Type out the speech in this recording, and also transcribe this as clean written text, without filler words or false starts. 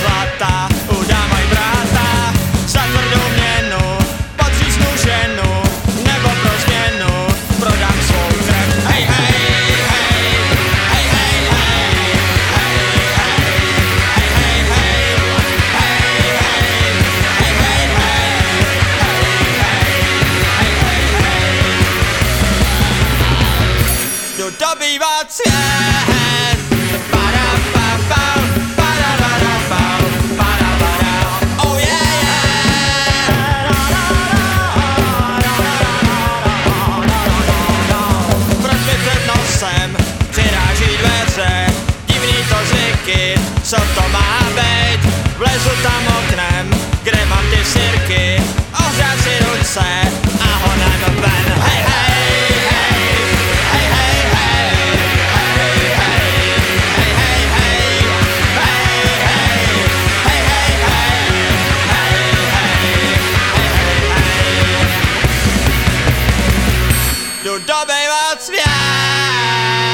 zlata, udá maj bráta, za tvrdou měnu, podříznu ženu, nebo pro změnu, prodám svou krev. Hej, hej, hej, hej, hej, hej, hej, hej, hej, hej, jdu dobývat svět. Oh yeah, yeah. Proč mi před nosem přiráží dveře, divný to zvyky, co to má být? Vlezu tam oknem, kde mám ty sirky, ohřát si ruce a honem ven. Hej, hej, hej, hej, hej, hej, hej, hej, hej, hej, jdu dobývat svět.